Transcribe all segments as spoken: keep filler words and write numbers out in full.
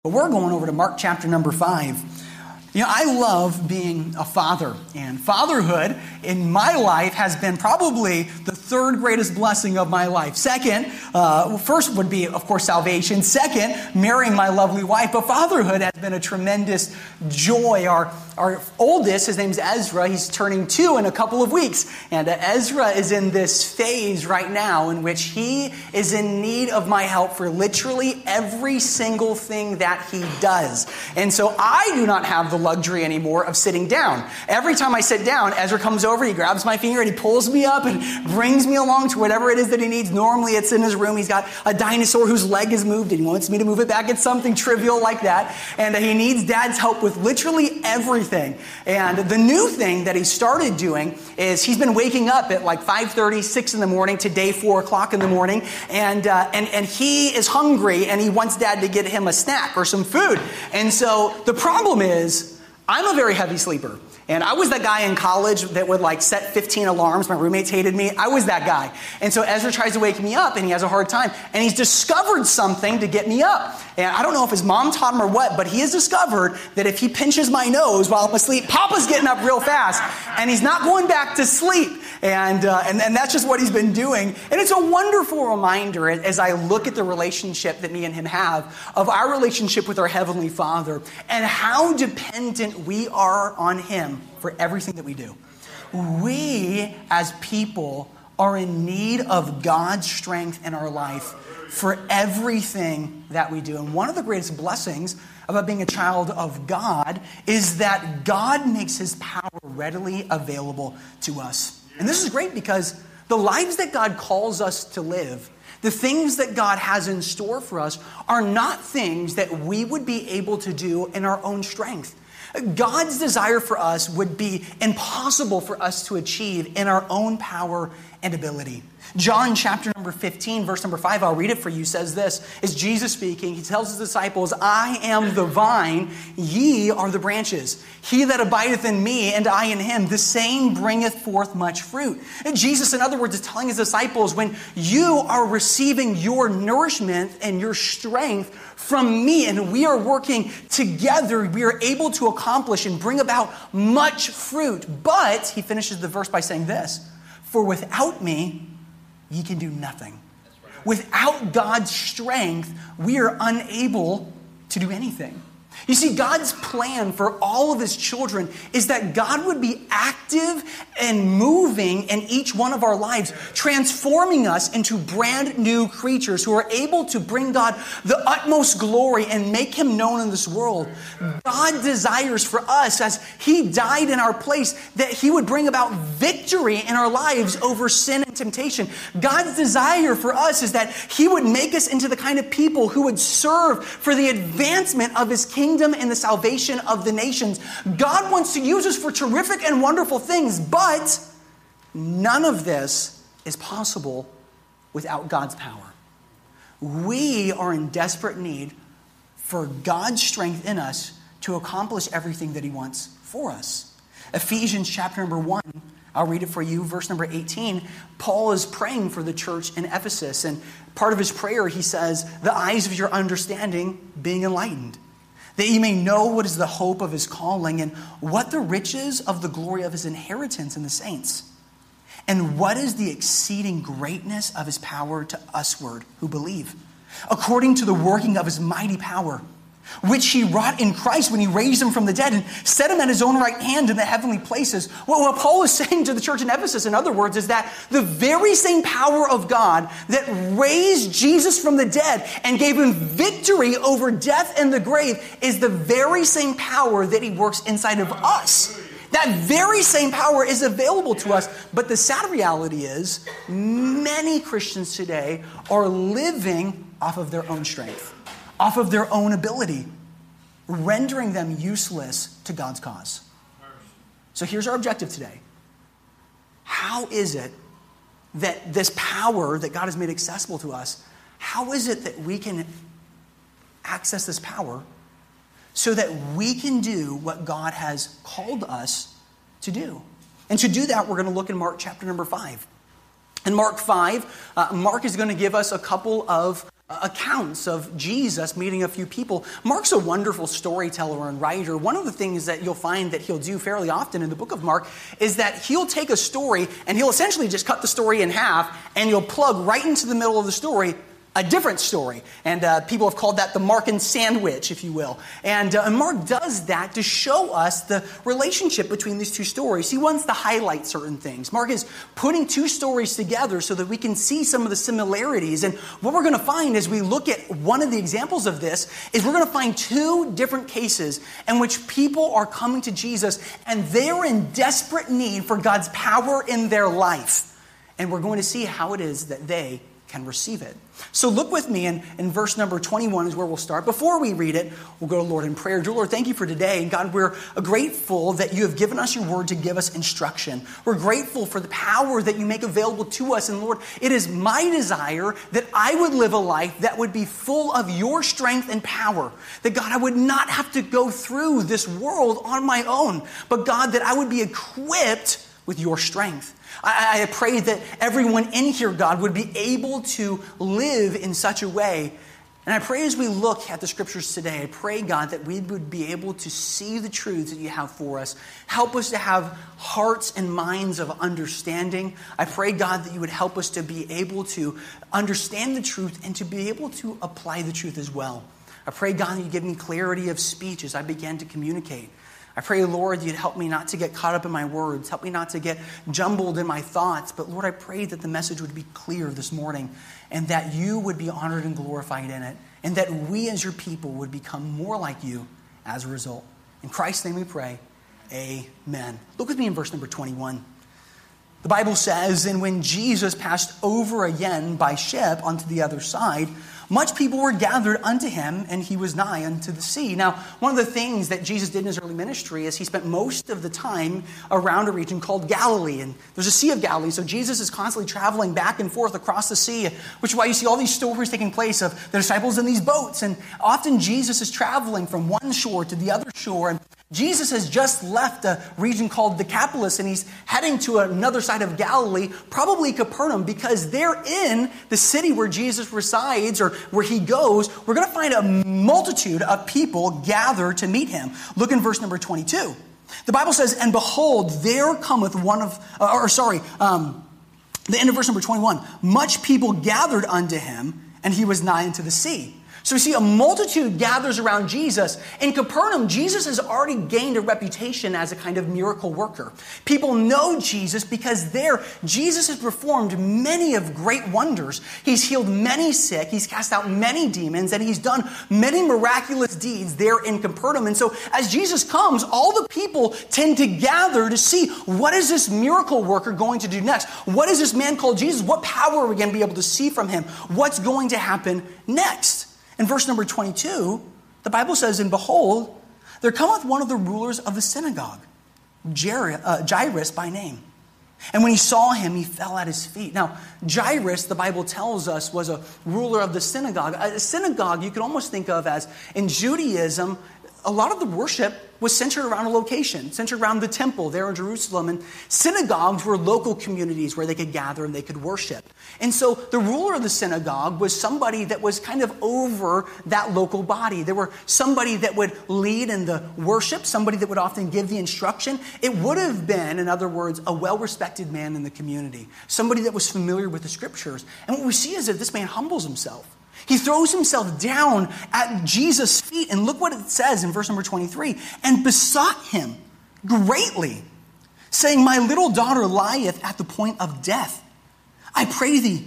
But we're going over to Mark chapter number five. You know, I love being a father, and fatherhood in my life has been probably the third greatest blessing of my life. Second, uh, well, first would be, of course, salvation. Second, marrying my lovely wife. But fatherhood has been a tremendous joy. Our, our oldest, his name's Ezra, he's turning two in a couple of weeks. And uh, Ezra is in this phase right now in which he is in need of my help for literally every single thing that he does. And so I do not have the luxury anymore of sitting down. Every time I sit down, Ezra comes over, he grabs my finger and he pulls me up and brings me along to whatever it is that he needs. Normally it's in his room. He's got a dinosaur whose leg is moved and he wants me to move it back. It's something trivial like that. And he needs dad's help with literally everything. And the new thing that he started doing is he's been waking up at like five thirty, six in the morning, today four o'clock in the morning. And, uh, and, and he is hungry and he wants dad to get him a snack or some food. And so the problem is, I'm a very heavy sleeper. And I was that guy in college that would like set fifteen alarms. My roommates hated me. I was that guy. And so Ezra tries to wake me up and he has a hard time. And he's discovered something to get me up. And I don't know if his mom taught him or what, but he has discovered that if he pinches my nose while I'm asleep, Papa's getting up real fast. And he's not going back to sleep. And, uh, and and that's just what he's been doing. And it's a wonderful reminder as I look at the relationship that me and him have of our relationship with our Heavenly Father and how dependent we are on Him for everything that we do. We, as people, are in need of God's strength in our life for everything that we do. And one of the greatest blessings about being a child of God is that God makes His power readily available to us. And this is great because the lives that God calls us to live, the things that God has in store for us, are not things that we would be able to do in our own strength. God's desire for us would be impossible for us to achieve in our own power and ability. John chapter number fifteen, verse number five, I'll read it for you, says this. It's Jesus speaking. He tells his disciples, I am the vine, ye are the branches. He that abideth in me and I in him, the same bringeth forth much fruit. And Jesus, in other words, is telling his disciples, when you are receiving your nourishment and your strength from me and we are working together, we are able to accomplish and bring about much fruit. But, he finishes the verse by saying this, for without me, ye can do nothing. Right. Without God's strength, we are unable to do anything. You see, God's plan for all of His children is that God would be active and moving in each one of our lives, transforming us into brand new creatures who are able to bring God the utmost glory and make Him known in this world. God desires for us, as He died in our place, that He would bring about victory in our lives over sin and temptation. God's desire for us is that He would make us into the kind of people who would serve for the advancement of His kingdom and the salvation of the nations. God wants to use us for terrific and wonderful things, but none of this is possible without God's power. We are in desperate need for God's strength in us to accomplish everything that He wants for us. Ephesians chapter number one, I'll read it for you, verse number eighteen. Paul is praying for the church in Ephesus, and part of his prayer, he says, the eyes of your understanding being enlightened, that ye may know what is the hope of His calling and what the riches of the glory of His inheritance in the saints, and what is the exceeding greatness of His power to usward who believe, according to the working of His mighty power, which He wrought in Christ when He raised Him from the dead and set Him at His own right hand in the heavenly places. Well, what Paul is saying to the church in Ephesus, in other words, is that the very same power of God that raised Jesus from the dead and gave Him victory over death and the grave is the very same power that He works inside of us. That very same power is available to us. But the sad reality is many Christians today are living off of their own strength, off of their own ability, rendering them useless to God's cause. So here's our objective today. How is it that this power that God has made accessible to us, how is it that we can access this power so that we can do what God has called us to do? And to do that, we're going to look in Mark chapter number five. In Mark five, uh, Mark is going to give us a couple of accounts of Jesus meeting a few people. Mark's a wonderful storyteller and writer. One of the things that you'll find that he'll do fairly often in the book of Mark is that he'll take a story and he'll essentially just cut the story in half, and he'll plug right into the middle of the story a different story. And uh, people have called that the Markan sandwich, if you will. And, uh, and Mark does that to show us the relationship between these two stories. He wants to highlight certain things. Mark is putting two stories together so that we can see some of the similarities. And what we're going to find as we look at one of the examples of this is we're going to find two different cases in which people are coming to Jesus and they're in desperate need for God's power in their life. And we're going to see how it is that they can receive it. So look with me in, in verse number twenty-one is where we'll start. Before we read it, we'll go to Lord in prayer. Dear Lord, thank you for today. And God, we're grateful that you have given us your word to give us instruction. We're grateful for the power that you make available to us. And Lord, it is my desire that I would live a life that would be full of your strength and power. That God, I would not have to go through this world on my own. But God, that I would be equipped with your strength. I, I pray that everyone in here, God, would be able to live in such a way. And I pray as we look at the scriptures today, I pray, God, that we would be able to see the truths that you have for us. Help us to have hearts and minds of understanding. I pray, God, that you would help us to be able to understand the truth and to be able to apply the truth as well. I pray, God, that you give me clarity of speech as I begin to communicate. I pray, Lord, you'd help me not to get caught up in my words. Help me not to get jumbled in my thoughts. But Lord, I pray that the message would be clear this morning and that you would be honored and glorified in it. And that we as your people would become more like you as a result. In Christ's name we pray. Amen. Look with me in verse number twenty-one. The Bible says, and when Jesus passed over again by ship onto the other side, much people were gathered unto him, and he was nigh unto the sea. Now, one of the things that Jesus did in his early ministry is he spent most of the time around a region called Galilee. And there's a Sea of Galilee, so Jesus is constantly traveling back and forth across the sea, which is why you see all these stories taking place of the disciples in these boats. And often Jesus is traveling from one shore to the other shore. And Jesus has just left a region called Decapolis, and he's heading to another side of Galilee, probably Capernaum, because there in the city where Jesus resides or where he goes, we're going to find a multitude of people gather to meet him. Look in verse number twenty-two. The Bible says, and behold, there cometh one of, uh, or sorry, um, the end of verse number twenty-one. Much people gathered unto him, and he was nigh unto the sea. So we see a multitude gathers around Jesus. In Capernaum, Jesus has already gained a reputation as a kind of miracle worker. People know Jesus because there, Jesus has performed many of great wonders. He's healed many sick, he's cast out many demons, and he's done many miraculous deeds there in Capernaum. And so as Jesus comes, all the people tend to gather to see, what is this miracle worker going to do next? What is this man called Jesus? What power are we going to be able to see from him? What's going to happen next? In verse number twenty-two, the Bible says, and behold, there cometh one of the rulers of the synagogue, Jairus by name. And when he saw him, he fell at his feet. Now, Jairus, the Bible tells us, was a ruler of the synagogue. A synagogue you could almost think of as, in Judaism, a lot of the worship was centered around a location, centered around the temple there in Jerusalem. And synagogues were local communities where they could gather and they could worship. And so the ruler of the synagogue was somebody that was kind of over that local body. There were somebody that would lead in the worship, somebody that would often give the instruction. It would have been, in other words, a well-respected man in the community, somebody that was familiar with the scriptures. And what we see is that this man humbles himself. He throws himself down at Jesus' feet. And look what it says in verse number twenty-three. And besought him greatly, saying, my little daughter lieth at the point of death. I pray thee,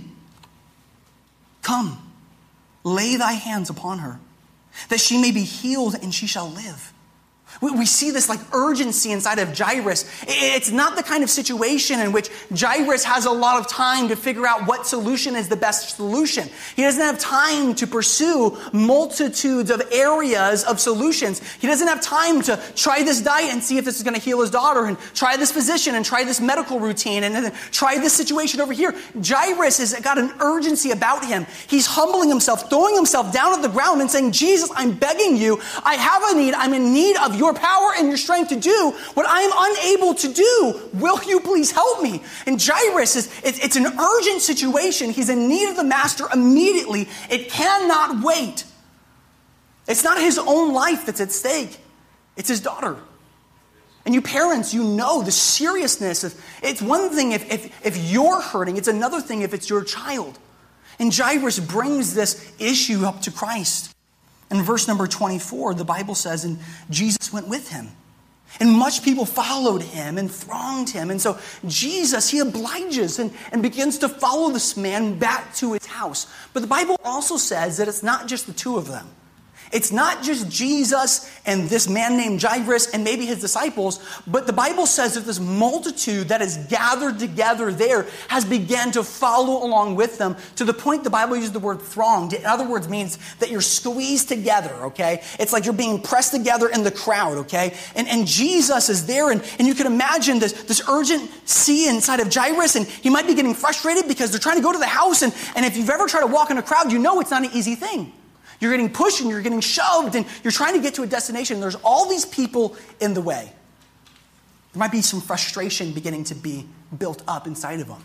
come, lay thy hands upon her, that she may be healed and she shall live. We see this like urgency inside of Jairus. It's not the kind of situation in which Jairus has a lot of time to figure out what solution is the best solution. He doesn't have time to pursue multitudes of areas of solutions. He doesn't have time to try this diet and see if this is going to heal his daughter, and try this physician and try this medical routine and then try this situation over here. Jairus has got an urgency about him. He's humbling himself, throwing himself down at the ground and saying, Jesus, I'm begging you. I have a need. I'm in need of your your power and your strength to do what I am unable to do. Will you please help me? And Jairus, is it's, it's an urgent situation. He's in need of the master immediately. It cannot wait. It's not his own life that's at stake. It's his daughter. And you parents, you know the seriousness of, it's one thing if, if, if you're hurting, it's another thing if it's your child. And Jairus brings this issue up to Christ. In verse number twenty-four, the Bible says, and Jesus went with him. And much people followed him and thronged him. And so Jesus, he obliges and, and begins to follow this man back to his house. But the Bible also says that it's not just the two of them. It's not just Jesus and this man named Jairus and maybe his disciples, but the Bible says that this multitude that is gathered together there has begun to follow along with them to the point the Bible uses the word thronged. In other words, means that you're squeezed together, okay? It's like you're being pressed together in the crowd, okay? And, and Jesus is there, and, and you can imagine this, this urgency inside of Jairus, and he might be getting frustrated because they're trying to go to the house, and, and if you've ever tried to walk in a crowd, you know it's not an easy thing. You're getting pushed and you're getting shoved and you're trying to get to a destination. There's all these people in the way. There might be some frustration beginning to be built up inside of them.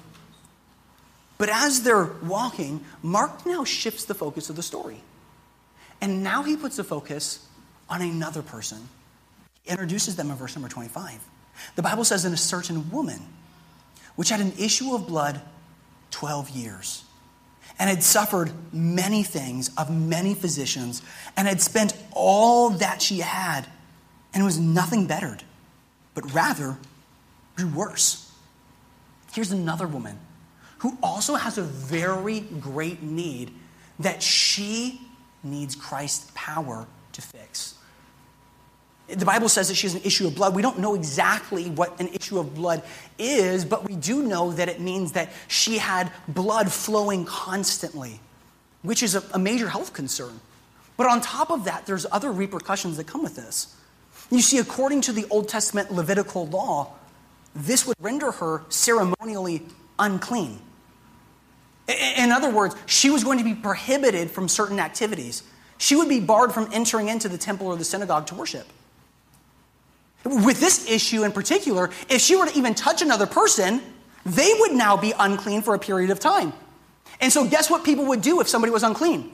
But as they're walking, Mark now shifts the focus of the story. And now he puts the focus on another person. He introduces them in verse number twenty-five. The Bible says, in a certain woman, which had an issue of blood twelve years. And had suffered many things of many physicians, and had spent all that she had, and was nothing bettered, but rather grew worse. Here's another woman who also has a very great need that she needs Christ's power to fix. The Bible says that she has an issue of blood. We don't know exactly what an issue of blood is, but we do know that it means that she had blood flowing constantly, which is a, a major health concern. But on top of that, there's other repercussions that come with this. You see, according to the Old Testament Levitical law, this would render her ceremonially unclean. In other words, she was going to be prohibited from certain activities. She would be barred from entering into the temple or the synagogue to worship. With this issue in particular, if she were to even touch another person, they would now be unclean for a period of time. And so guess what people would do if somebody was unclean?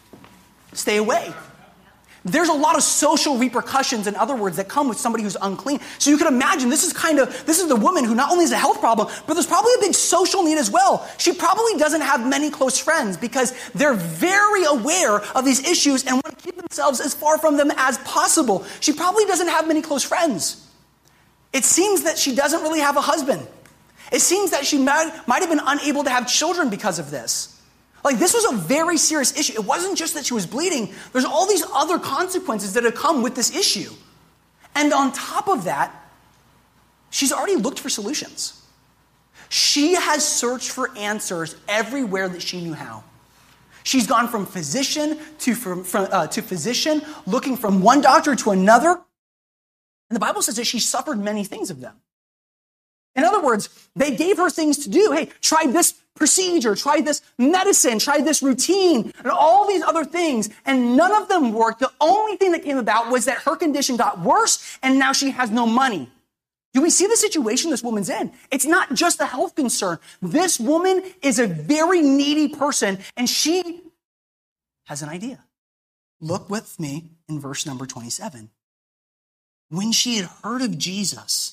Stay away. There's a lot of social repercussions, in other words, that come with somebody who's unclean. So you can imagine this is kind of, this is the woman who not only has a health problem, but there's probably a big social need as well. She probably doesn't have many close friends because they're very aware of these issues and want to keep themselves as far from them as possible. She probably doesn't have many close friends. It seems that she doesn't really have a husband. It seems that she might, might have been unable to have children because of this. Like, this was a very serious issue. It wasn't just that she was bleeding. There's all these other consequences that have come with this issue. And on top of that, she's already looked for solutions. She has searched for answers everywhere that she knew how. She's gone from physician to, from, from, uh, to physician, looking from one doctor to another. And the Bible says that she suffered many things of them. In other words, they gave her things to do. Hey, try this procedure, try this medicine, try this routine, and all these other things. And none of them worked. The only thing that came about was that her condition got worse, and now she has no money. Do we see the situation this woman's in? It's not just a health concern. This woman is a very needy person, and she has an idea. Look with me in verse number twenty-seven. When she had heard of Jesus,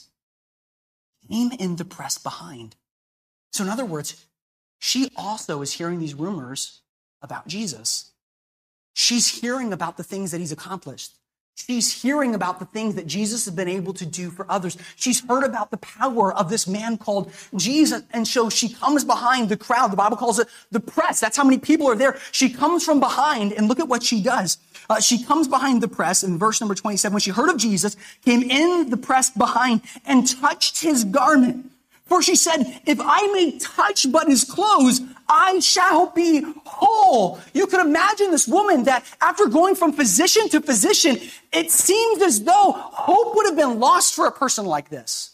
came in the press behind. So in other words, she also is hearing these rumors about Jesus. She's hearing about the things that he's accomplished. She's hearing about the things that Jesus has been able to do for others. She's heard about the power of this man called Jesus. And so she comes behind the crowd. The Bible calls it the press. That's how many people are there. She comes from behind, and look at what she does. Uh, she comes behind the press in verse number twenty-seven. When she heard of Jesus, came in the press behind and touched his garment. For she said, if I may touch but his clothes, I shall be whole. You could imagine this woman that after going from physician to physician, it seems as though hope would have been lost for a person like this.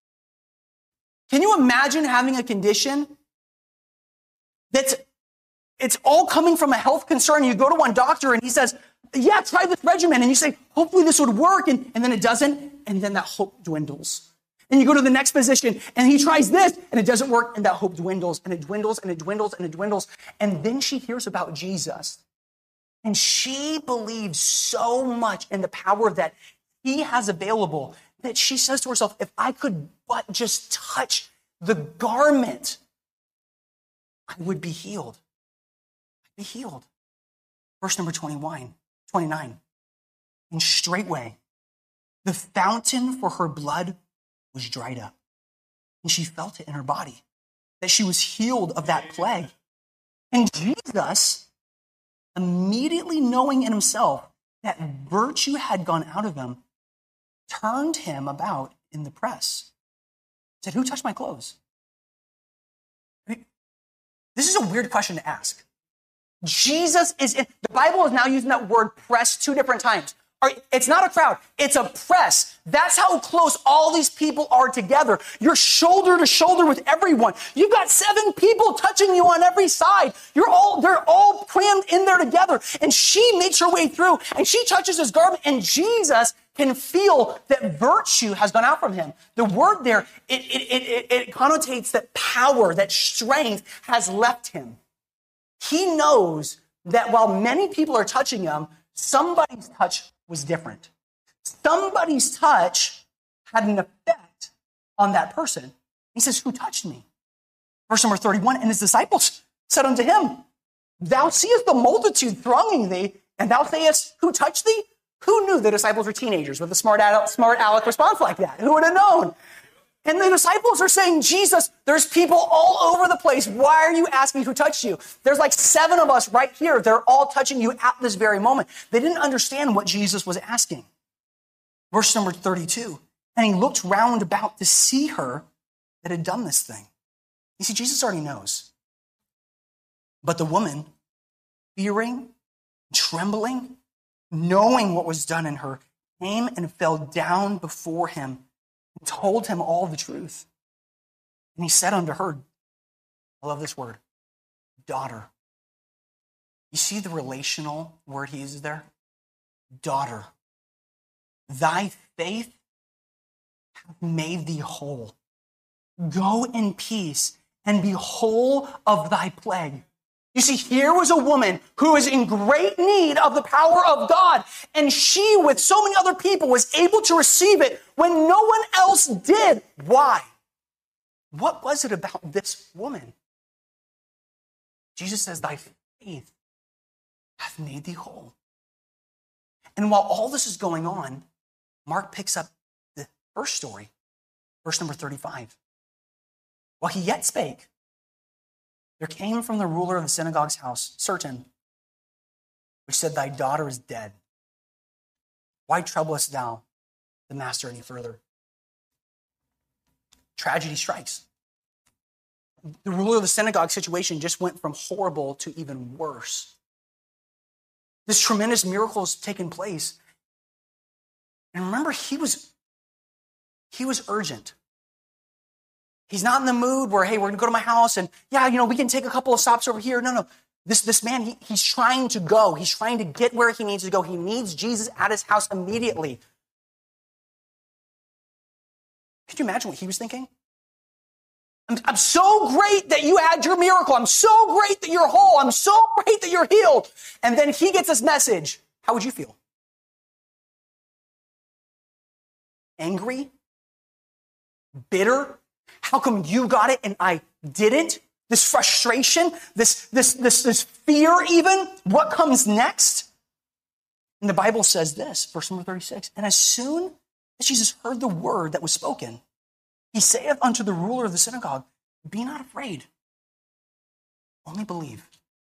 Can you imagine having a condition that's, it's all coming from a health concern? You go to one doctor and he says, yeah, try this regimen. And you say, hopefully this would work. And, and then it doesn't. And then that hope dwindles. And you go to the next physician and he tries this and it doesn't work. And that hope dwindles and it dwindles and it dwindles and it dwindles. And then she hears about Jesus. And she believes so much in the power that he has available that she says to herself, if I could but just touch the garment, I would be healed. I'd be healed. Verse number twenty-one, twenty-nine. And straightway, the fountain for her blood was dried up. And she felt it in her body, that she was healed of that plague. And Jesus, immediately knowing in himself that virtue had gone out of him, turned him about in the press. Said, who touched my clothes? I mean, this is a weird question to ask. Jesus is in, the Bible is now using that word press two different times. It's not a crowd, it's a press. That's how close all these people are together. You're shoulder to shoulder with everyone. You've got seven people touching you on every side. You're all, they're all crammed in there together. And she makes her way through and she touches his garment and Jesus can feel that virtue has gone out from him. The word there, it, it, it, it connotates that power, that strength has left him. He knows that while many people are touching him, somebody's touch was different. Somebody's touch had an effect on that person. He says, who touched me? Verse number thirty-one, and his disciples said unto him, thou seest the multitude thronging thee, and thou sayest, who touched thee? Who knew the disciples were teenagers with a smart, smart aleck response like that? Who would have known? And the disciples are saying, Jesus, there's people all over the place. Why are you asking who touched you? There's like seven of us right here. They're all touching you at this very moment. They didn't understand what Jesus was asking. Verse number thirty-two, and he looked round about to see her that had done this thing. You see, Jesus already knows. But the woman, fearing, trembling, knowing what was done in her, came and fell down before him and told him all the truth. And he said unto her, I love this word, daughter. You see the relational word he uses there? Daughter, thy faith hath made thee whole. Go in peace and be whole of thy plague. You see, here was a woman who was in great need of the power of God, and she, with so many other people, was able to receive it when no one else did. Why? What was it about this woman? Jesus says, thy faith hath made thee whole. And while all this is going on, Mark picks up the first story, verse number thirty-five. While he yet spake, there came from the ruler of the synagogue's house certain, which said, thy daughter is dead. Why troublest thou the master any further? Tragedy strikes. The ruler of the synagogue situation just went from horrible to even worse. This tremendous miracle has taken place. And remember, he was, he was urgent. He's not in the mood where, hey, we're going to go to my house and, yeah, you know, we can take a couple of stops over here. No, no. This, this man, he, he's trying to go. He's trying to get where he needs to go. He needs Jesus at his house immediately. Could you imagine what he was thinking? I'm, I'm so great that you had your miracle. I'm so great that you're whole. I'm so great that you're healed. And then he gets this message. How would you feel? Angry? Bitter? How come you got it and I didn't? This frustration, this, this, this, this fear even, what comes next? And the Bible says this, verse number thirty-six, and as soon as Jesus heard the word that was spoken, he saith unto the ruler of the synagogue, be not afraid, only believe.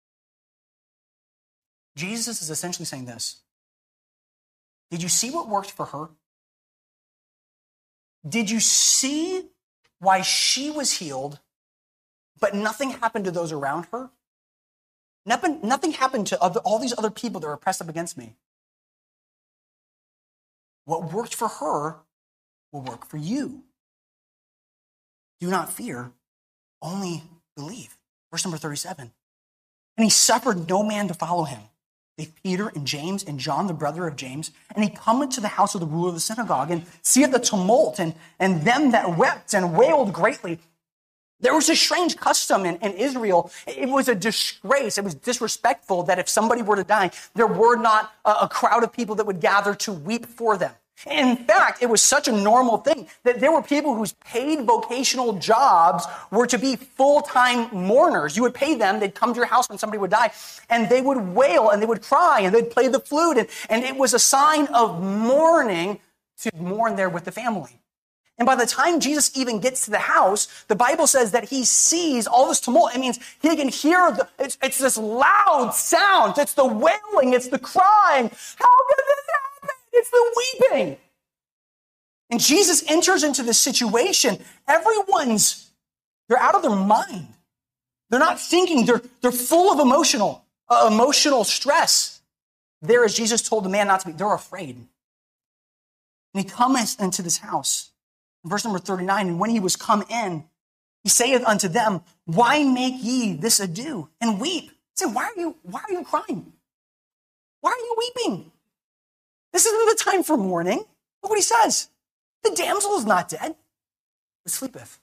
Jesus is essentially saying this. Did you see what worked for her? Did you see why she was healed, but nothing happened to those around her? Nothing, nothing happened to other, all these other people that were pressed up against me. What worked for her will work for you. Do not fear, only believe. Verse number thirty-seven. And he suffered no man to follow him, They Peter and James and John, the brother of James, and he come into the house of the ruler of the synagogue and see the tumult and, and them that wept and wailed greatly. There was a strange custom in, in Israel. It was a disgrace. It was disrespectful that if somebody were to die, there were not a, a crowd of people that would gather to weep for them. In fact, it was such a normal thing that there were people whose paid vocational jobs were to be full-time mourners. You would pay them, they'd come to your house when somebody would die, and they would wail and they would cry and they'd play the flute. And, and it was a sign of mourning to mourn there with the family. And by the time Jesus even gets to the house, the Bible says that he sees all this tumult. It means he can hear, the, it's, it's this loud sound. It's the wailing. It's the crying. How could this happen? It's the weeping. And Jesus enters into this situation. Everyone's, they're out of their mind. They're not thinking. They're, they're full of emotional, uh, emotional stress. There, as Jesus told the man not to be, they're afraid. And he comes into this house. Verse number thirty-nine, and when he was come in, he saith unto them, why make ye this ado and weep? He said, why are you, why are you crying? Why are you weeping? This isn't the time for mourning. Look what he says. The damsel is not dead, but sleepeth.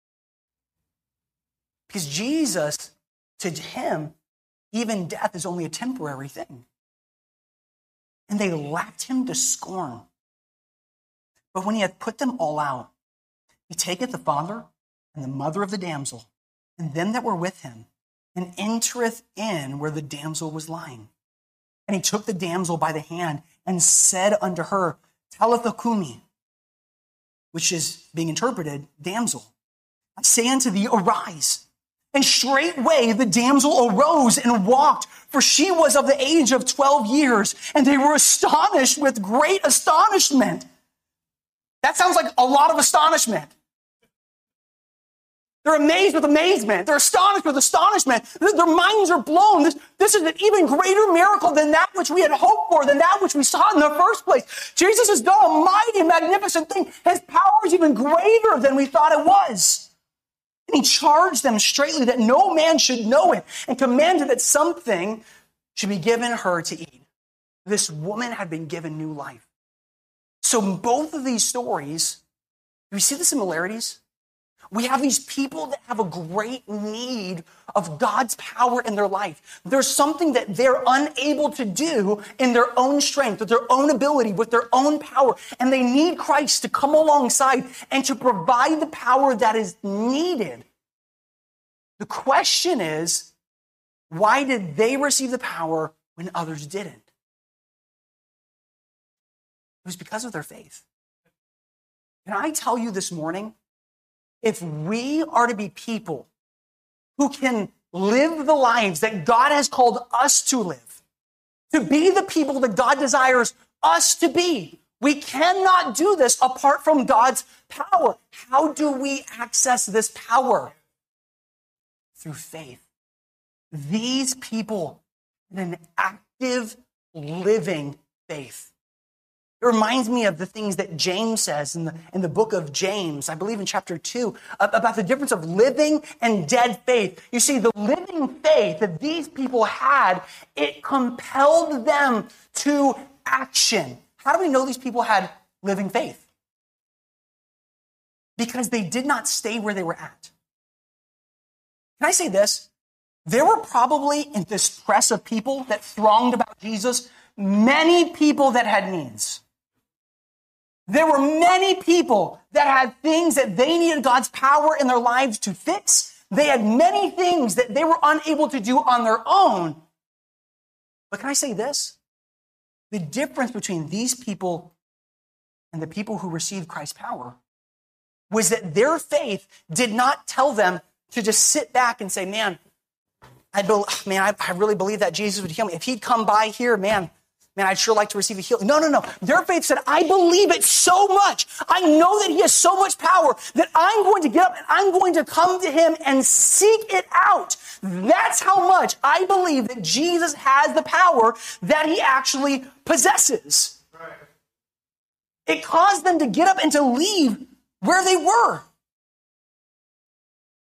Because Jesus, to him, even death is only a temporary thing. And they laughed him to scorn. But when he had put them all out, he taketh the father and the mother of the damsel, and them that were with him, and entereth in where the damsel was lying. And he took the damsel by the hand, and said unto her, Talitha cumi, which is being interpreted, damsel, I say unto thee, arise. And straightway the damsel arose and walked, for she was of the age of twelve years, and they were astonished with great astonishment. That sounds like a lot of astonishment. They're amazed with amazement. They're astonished with astonishment. Their minds are blown. This, this is an even greater miracle than that which we had hoped for, than that which we saw in the first place. Jesus has done a mighty, magnificent thing. His power is even greater than we thought it was. And he charged them straitly that no man should know it, and commanded that something should be given her to eat. This woman had been given new life. So in both of these stories, do we see the similarities? We have these people that have a great need of God's power in their life. There's something that they're unable to do in their own strength, with their own ability, with their own power. And they need Christ to come alongside and to provide the power that is needed. The question is, why did they receive the power when others didn't? It was because of their faith. Can I tell you this morning, if we are to be people who can live the lives that God has called us to live, to be the people that God desires us to be, we cannot do this apart from God's power. How do we access this power? Through faith. These people had an active, living faith. It reminds me of the things that James says in the, in the book of James, I believe in chapter two, about the difference of living and dead faith. You see, the living faith that these people had, it compelled them to action. How do we know these people had living faith? Because they did not stay where they were at. Can I say this? There were probably, in this press of people that thronged about Jesus, many people that had needs. There were many people that had things that they needed God's power in their lives to fix. They had many things that they were unable to do on their own. But can I say this? The difference between these people and the people who received Christ's power was that their faith did not tell them to just sit back and say, man, I, be- man, I, I really believe that Jesus would heal me. If he'd come by here, man, Man, I'd sure like to receive a healing. No, no, no. Their faith said, I believe it so much. I know that he has so much power that I'm going to get up and I'm going to come to him and seek it out. That's how much I believe that Jesus has the power that he actually possesses. Right. It caused them to get up and to leave where they were.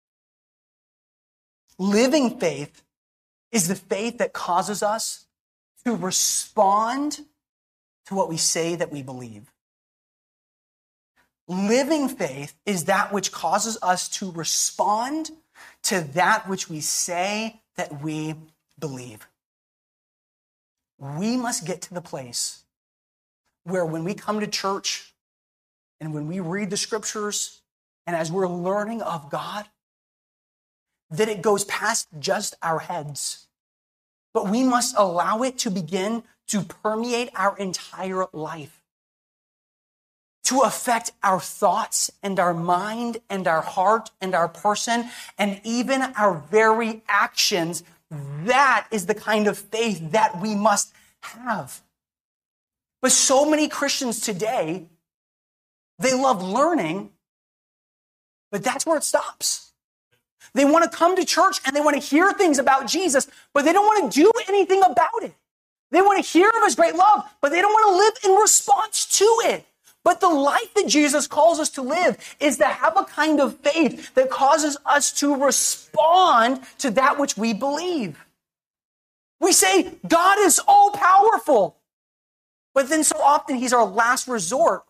Living faith is the faith that causes us to respond to what we say that we believe. Living faith is that which causes us to respond to that which we say that we believe. We must get to the place where when we come to church and when we read the scriptures and as we're learning of God, that it goes past just our heads. But we must allow it to begin to permeate our entire life, to affect our thoughts and our mind and our heart and our person and even our very actions. That is the kind of faith that we must have. But so many Christians today, they love learning, but that's where it stops. They want to come to church and they want to hear things about Jesus, but they don't want to do anything about it. They want to hear of his great love, but they don't want to live in response to it. But the life that Jesus calls us to live is to have a kind of faith that causes us to respond to that which we believe. We say, God is all powerful, but then so often he's our last resort.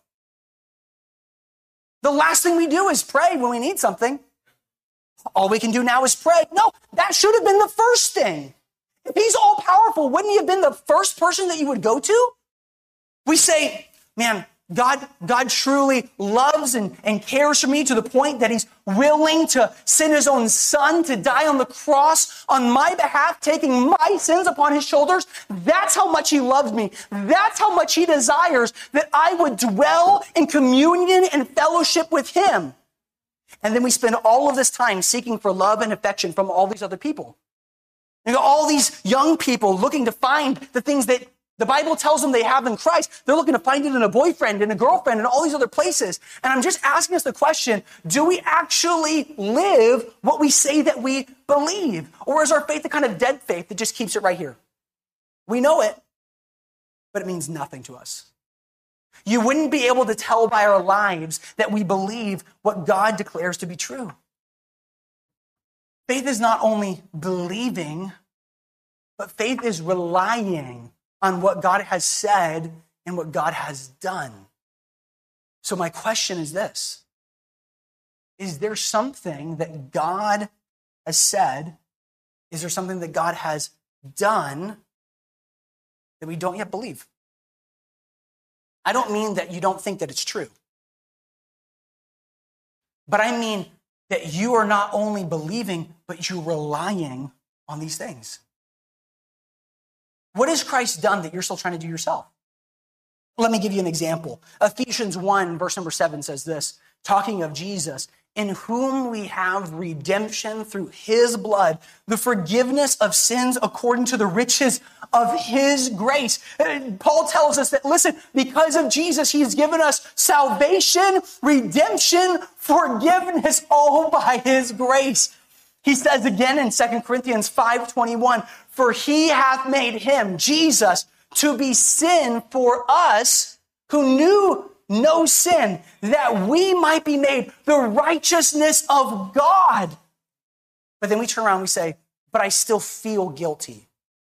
The last thing we do is pray when we need something. All we can do now is pray. No, that should have been the first thing. If he's all powerful, wouldn't he have been the first person that you would go to? We say, man, God, God truly loves and, and cares for me to the point that he's willing to send his own son to die on the cross on my behalf, taking my sins upon his shoulders. That's how much he loves me. That's how much he desires that I would dwell in communion and fellowship with him. And then we spend all of this time seeking for love and affection from all these other people. And all these young people looking to find the things that the Bible tells them they have in Christ. They're looking to find it in a boyfriend and a girlfriend and all these other places. And I'm just asking us the question, do we actually live what we say that we believe? Or is our faith the kind of dead faith that just keeps it right here? We know it, but it means nothing to us. You wouldn't be able to tell by our lives that we believe what God declares to be true. Faith is not only believing, but faith is relying on what God has said and what God has done. So my question is this: is there something that God has said? Is there something that God has done that we don't yet believe? I don't mean that you don't think that it's true, but I mean that you are not only believing, but you're relying on these things. What has Christ done that you're still trying to do yourself? Let me give you an example. Ephesians one, verse number seven says this, talking of Jesus, in whom we have redemption through his blood, the forgiveness of sins according to the riches of his grace. Paul tells us that, listen, because of Jesus, he's given us salvation, redemption, forgiveness, all by his grace. He says again in Second Corinthians five twenty-one, for he hath made him, Jesus, to be sin for us who knew no sin, that we might be made the righteousness of God. But then we turn around and we say, but I still feel guilty.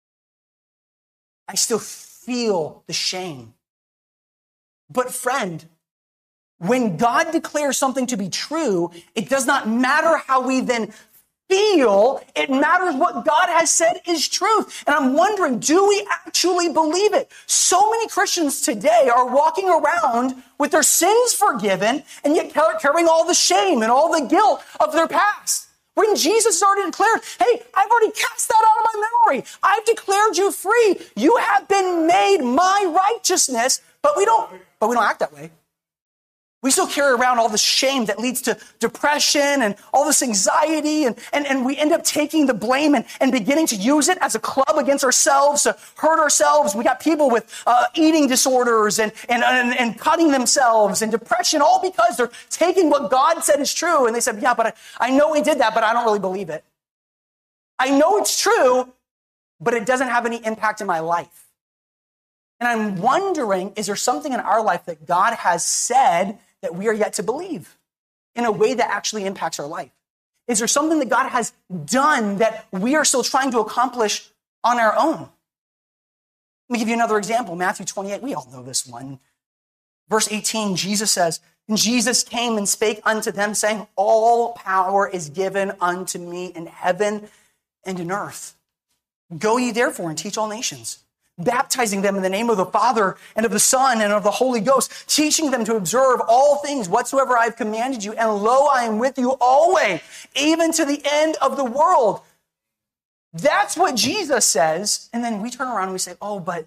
I still feel the shame. But friend, when God declares something to be true, it does not matter how we then feel. It matters what God has said is truth. And I'm wondering, do we actually believe it? So many Christians today are walking around with their sins forgiven and yet carrying all the shame and all the guilt of their past. When Jesus already declared, hey, I've already cast that out of my memory. I've declared you free. You have been made my righteousness. But we don't, but we don't act that way. We still carry around all the shame that leads to depression and all this anxiety, and, and, and we end up taking the blame and, and beginning to use it as a club against ourselves to hurt ourselves. We got people with uh, eating disorders and, and, and, and cutting themselves and depression, all because they're taking what God said is true, and they said, yeah, but I, I know he did that, but I don't really believe it. I know it's true, but it doesn't have any impact in my life. And I'm wondering, is there something in our life that God has said that we are yet to believe in a way that actually impacts our life? Is there something that God has done that we are still trying to accomplish on our own? Let me give you another example. Matthew twenty-eight, we all know this one. Verse eighteen, Jesus says, and Jesus came and spake unto them, saying, all power is given unto me in heaven and in earth. Go ye therefore and teach all nations, baptizing them in the name of the Father and of the Son and of the Holy Ghost, teaching them to observe all things whatsoever I have commanded you. And lo, I am with you always, even to the end of the world. That's what Jesus says. And then we turn around and we say, oh, but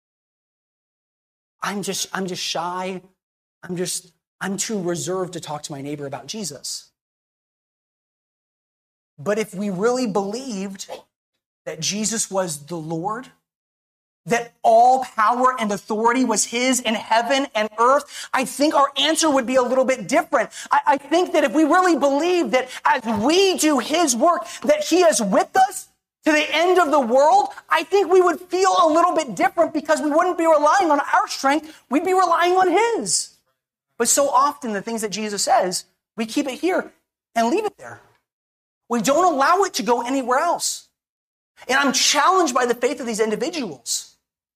I'm just, I'm just shy. I'm just, I'm too reserved to talk to my neighbor about Jesus. But if we really believed that Jesus was the Lord, that all power and authority was his in heaven and earth, I think our answer would be a little bit different. I, I think that if we really believe that as we do his work, that he is with us to the end of the world, I think we would feel a little bit different because we wouldn't be relying on our strength. We'd be relying on his. But so often the things that Jesus says, we keep it here and leave it there. We don't allow it to go anywhere else. And I'm challenged by the faith of these individuals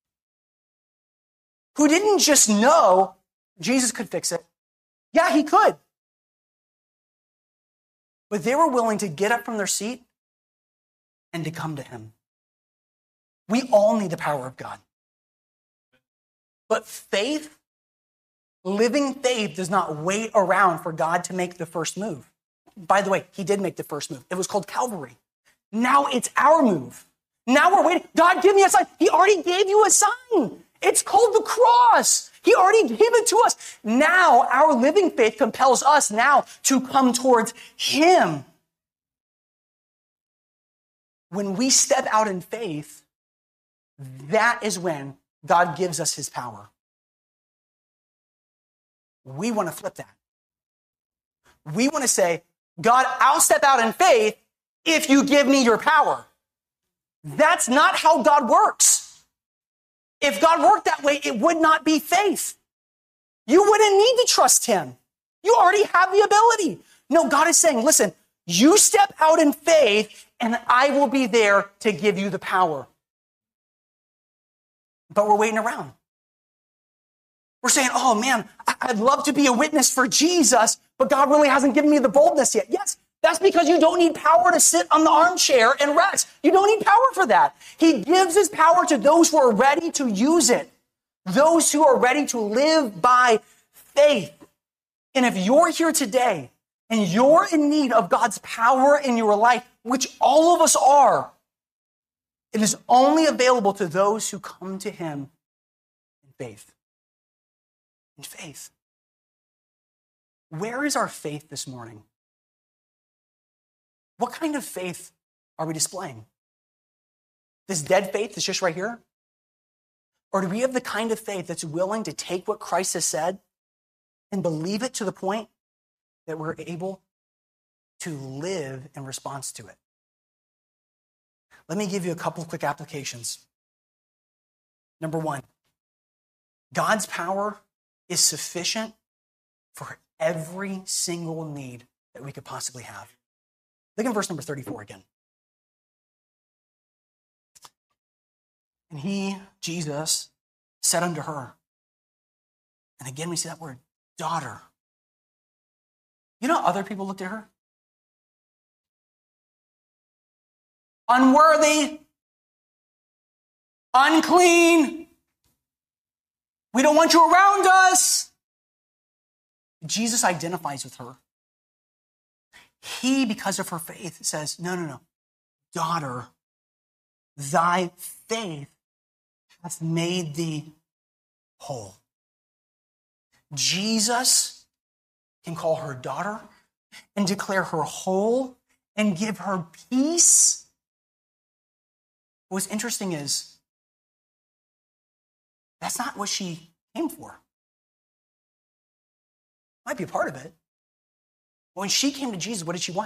who didn't just know Jesus could fix it. Yeah, he could. But they were willing to get up from their seat and to come to him. We all need the power of God. But faith, living faith, does not wait around for God to make the first move. By the way, he did make the first move. It was called Calvary. Now it's our move. Now we're waiting. God, give me a sign. He already gave you a sign. It's called the cross. He already gave it to us. Now our living faith compels us now to come towards him. When we step out in faith, that is when God gives us his power. We want to flip that. We want to say, God, I'll step out in faith if you give me your power. That's not how God works. If God worked that way, it would not be faith. You wouldn't need to trust him. You already have the ability. No, God is saying, listen, you step out in faith and I will be there to give you the power. But we're waiting around. We're saying, oh man, I'd love to be a witness for Jesus, but God really hasn't given me the boldness yet. Yes, that's because you don't need power to sit on the armchair and rest. You don't need power for that. He gives his power to those who are ready to use it, those who are ready to live by faith. And if you're here today and you're in need of God's power in your life, which all of us are, it is only available to those who come to him in faith. In faith. Where is our faith this morning? What kind of faith are we displaying? This dead faith that's just right here? Or do we have the kind of faith that's willing to take what Christ has said and believe it to the point that we're able to live in response to it? Let me give you a couple of quick applications. Number one, God's power is sufficient for every single need that we could possibly have. Look at verse number thirty-four again. And he, Jesus, said unto her, and again we see that word, daughter. You know how other people looked at her? Unworthy, unclean, we don't want you around us. Jesus identifies with her. He, because of her faith, says, no, no, no, daughter, thy faith hath made thee whole. Jesus can call her daughter and declare her whole and give her peace. What's interesting is that's not what she came for. Might be a part of it. When she came to Jesus, what did she want?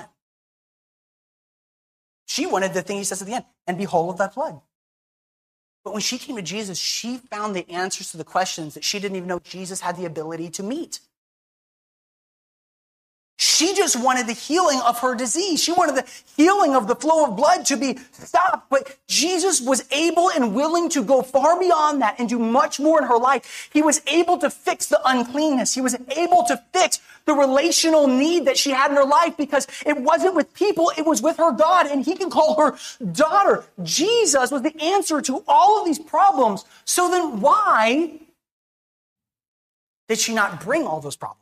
She wanted the thing he says at the end, and be whole of thy blood. But when she came to Jesus, she found the answers to the questions that she didn't even know Jesus had the ability to meet. She just wanted the healing of her disease. She wanted the healing of the flow of blood to be stopped. But Jesus was able and willing to go far beyond that and do much more in her life. He was able to fix the uncleanness. He was able to fix the relational need that she had in her life because it wasn't with people, it was with her God, and he can call her daughter. Jesus was the answer to all of these problems. So then why did she not bring all those problems?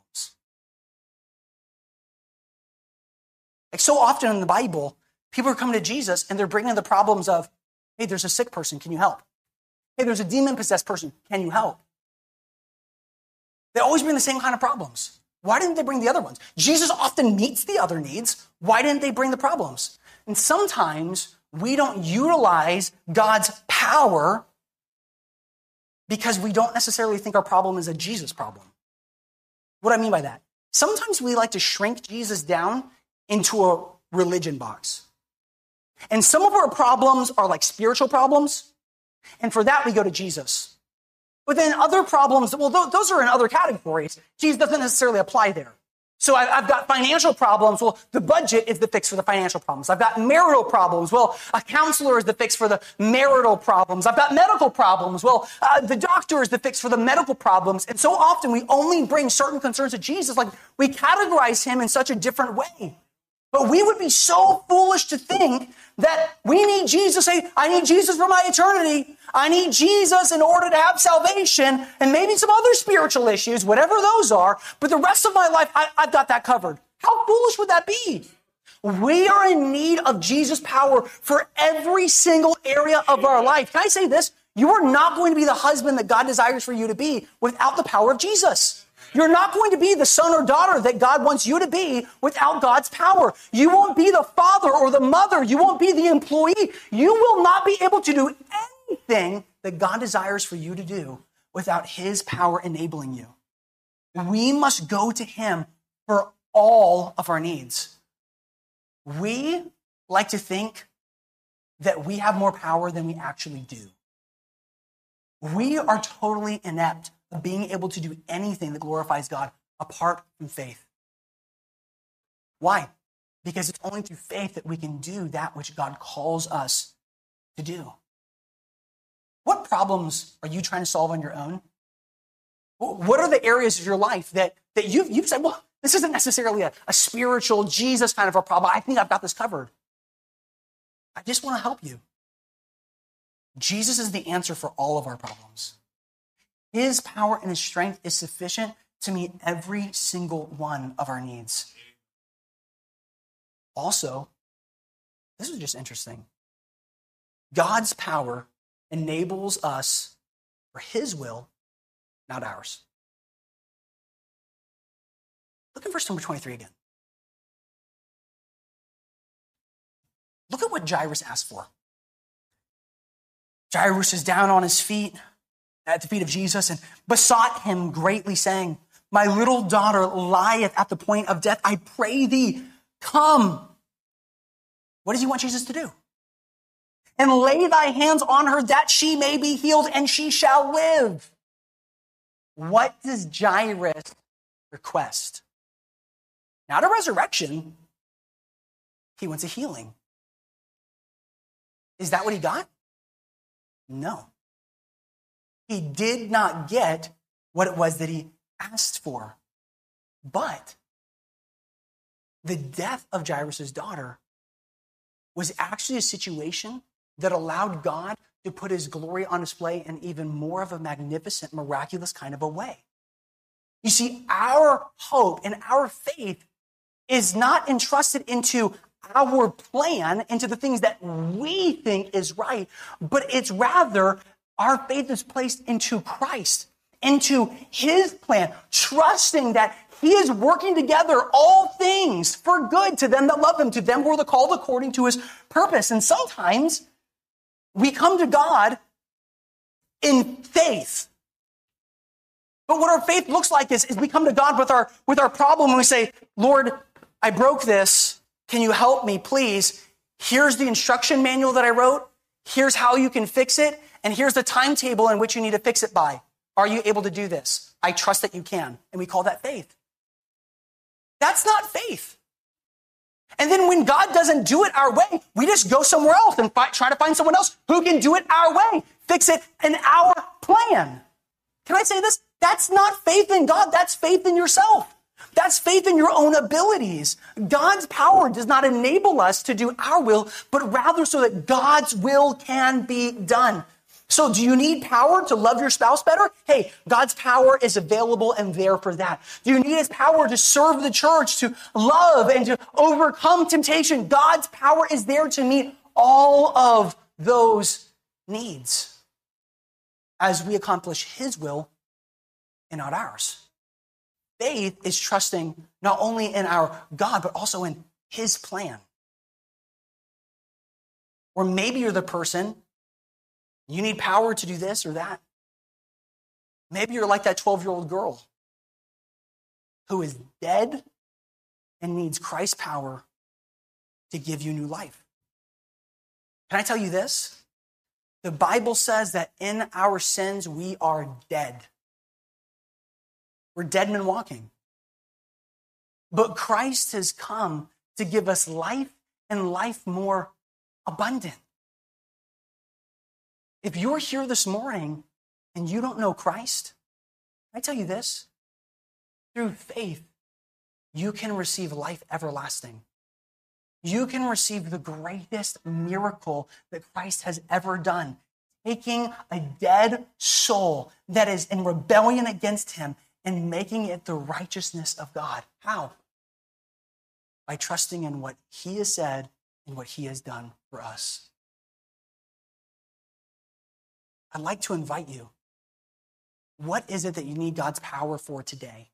Like so often in the Bible, people are coming to Jesus and they're bringing the problems of, hey, there's a sick person, can you help? Hey, there's a demon-possessed person, can you help? They always bring the same kind of problems. Why didn't they bring the other ones? Jesus often meets the other needs. Why didn't they bring the problems? And sometimes we don't utilize God's power because we don't necessarily think our problem is a Jesus problem. What do I mean by that? Sometimes we like to shrink Jesus down into a religion box. And some of our problems are like spiritual problems. And for that, we go to Jesus. But then other problems, well, those are in other categories. Jesus doesn't necessarily apply there. So I've got financial problems. Well, the budget is the fix for the financial problems. I've got marital problems. Well, a counselor is the fix for the marital problems. I've got medical problems. Well, uh, the doctor is the fix for the medical problems. And so often we only bring certain concerns to Jesus, like we categorize him in such a different way. But we would be so foolish to think that we need Jesus. Say, I need Jesus for my eternity. I need Jesus in order to have salvation and maybe some other spiritual issues, whatever those are. But the rest of my life, I, I've got that covered. How foolish would that be? We are in need of Jesus' power for every single area of our life. Can I say this? You are not going to be the husband that God desires for you to be without the power of Jesus. You're not going to be the son or daughter that God wants you to be without God's power. You won't be the father or the mother. You won't be the employee. You will not be able to do anything that God desires for you to do without his power enabling you. We must go to him for all of our needs. We like to think that we have more power than we actually do. We are totally inept of being able to do anything that glorifies God apart from faith. Why? Because it's only through faith that we can do that which God calls us to do. What problems are you trying to solve on your own? What are the areas of your life that, that you've, you've said, well, this isn't necessarily a, a spiritual Jesus kind of a problem. I think I've got this covered. I just want to help you. Jesus is the answer for all of our problems. His power and his strength is sufficient to meet every single one of our needs. Also, this is just interesting. God's power enables us for his will, not ours. Look at verse number twenty-three again. Look at what Jairus asked for. Jairus is down on his feet at the feet of Jesus and besought him greatly, saying, my little daughter lieth at the point of death. I pray thee, come. What does he want Jesus to do? And lay thy hands on her that she may be healed and she shall live. What does Jairus request? Not a resurrection. He wants a healing. Is that what he got? No. He did not get what it was that he asked for. But the death of Jairus' daughter was actually a situation that allowed God to put his glory on display in even more of a magnificent, miraculous kind of a way. You see, our hope and our faith is not entrusted into our plan, into the things that we think is right, but it's rather our faith is placed into Christ, into his plan, trusting that he is working together all things for good to them that love him, to them who are the called according to his purpose. And sometimes we come to God in faith. But what our faith looks like is, is we come to God with our, with our problem and we say, Lord, I broke this. Can you help me, please? Here's the instruction manual that I wrote. Here's how you can fix it. And here's the timetable in which you need to fix it by. Are you able to do this? I trust that you can. And we call that faith. That's not faith. And then when God doesn't do it our way, we just go somewhere else and fi- try to find someone else who can do it our way, fix it in our plan. Can I say this? That's not faith in God. That's faith in yourself. That's faith in your own abilities. God's power does not enable us to do our will, but rather so that God's will can be done. So do you need power to love your spouse better? Hey, God's power is available and there for that. Do you need his power to serve the church, to love and to overcome temptation? God's power is there to meet all of those needs as we accomplish his will and not ours. Faith is trusting not only in our God, but also in his plan. Or maybe you're the person, you need power to do this or that. Maybe you're like that twelve-year-old girl who is dead and needs Christ's power to give you new life. Can I tell you this? The Bible says that in our sins, we are dead. We're dead men walking. But Christ has come to give us life and life more abundant. If you're here this morning and you don't know Christ, I tell you this, through faith, you can receive life everlasting. You can receive the greatest miracle that Christ has ever done, taking a dead soul that is in rebellion against him and making it the righteousness of God. How? By trusting in what he has said and what he has done for us. I'd like to invite you. What is it that you need God's power for today?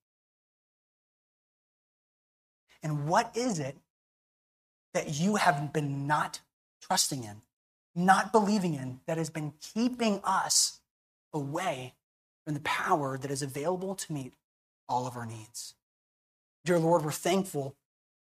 And what is it that you have been not trusting in, not believing in, that has been keeping us away from the power that is available to meet all of our needs? Dear Lord, we're thankful